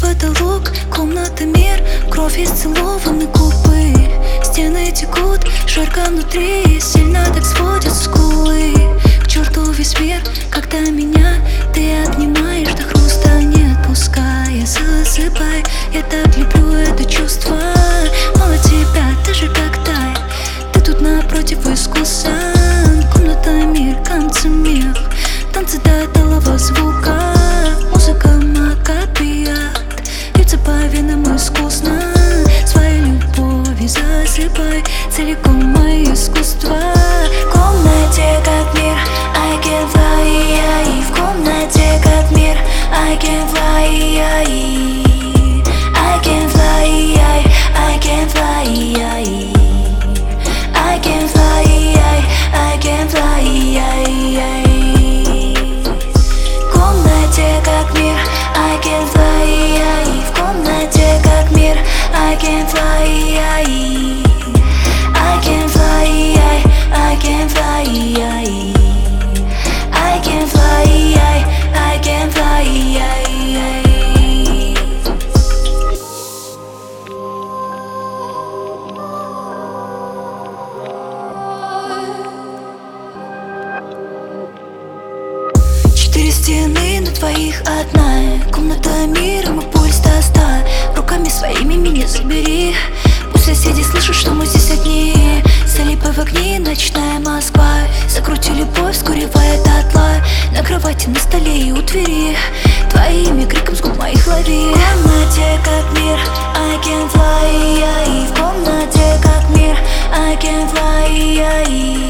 потолок, комната мир, кровь исцелованы губы. Стены текут, жарко внутри, сильно так сводят скулы. К черту весь мир, когда меня ты обнимаешь, до хруста не отпуская. Засыпай, я так люблю это чувство. Мало тебя, ты же как тай, ты тут напротив искусан. Комната мир, концемир, танцы до талого звука. Музыка макапиат, льется по венам искусно. Своей любовью засыпай целиком мое искусство. В комнате как мир, I can fly. В комнате как мир, I can fly. I can fly, I can fly. I can fly, I can fly. В комнате как мир, I can fly. В комнате как мир, I can fly. I can fly, I can fly. I can fly, I can fly. Четыре стены, но твоих одна. Комната мира, мой пульс до 100. Руками своими меня забери. Пусть соседи слышат, что мы здесь одни. Залипай в огни, ночная Москва. Закрути любовь, скуривая дотла. На кровати, на столе и у двери. Твоими криком с губ моих лови. В комнате как мир, I can fly. В комнате как мир, I can fly.